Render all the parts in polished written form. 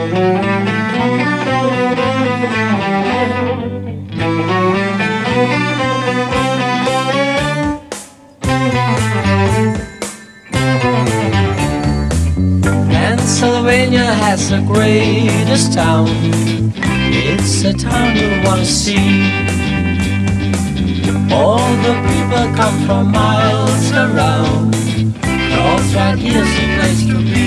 Pennsylvania has the greatest town. It's a town you wanna see. All the people come from miles around, 'cause right here's the place to be.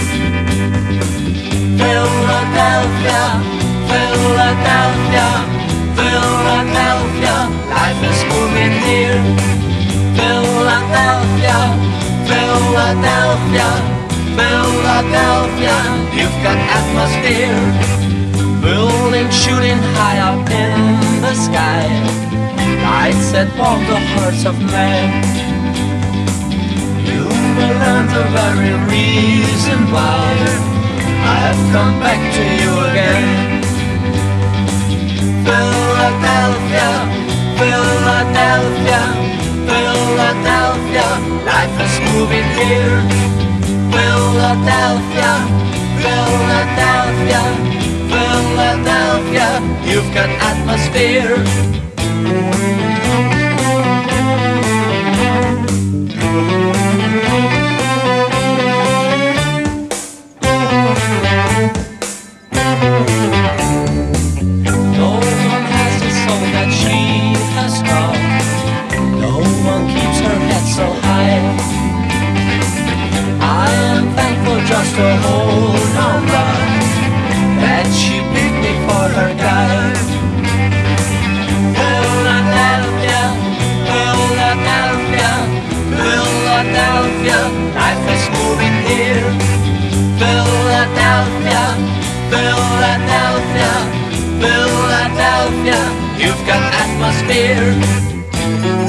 Philadelphia, Philadelphia, Philadelphia, life is moving here. Philadelphia, Philadelphia, Philadelphia, you've got atmosphere. Buildings shooting high up in the sky, lights that warm the hearts of men. You will learn the very reason why I have come back to you again. Philadelphia, Philadelphia, Philadelphia, life is moving here. Philadelphia, Philadelphia, Philadelphia, you've got atmosphere. No one has the soul that she has got. No one keeps her head so high. I am thankful just to hold on love, that she picked me for her guide. Philadelphia, Philadelphia, Philadelphia, life is moving here. Philadelphia, Philadelphia, Philadelphia, you've got atmosphere.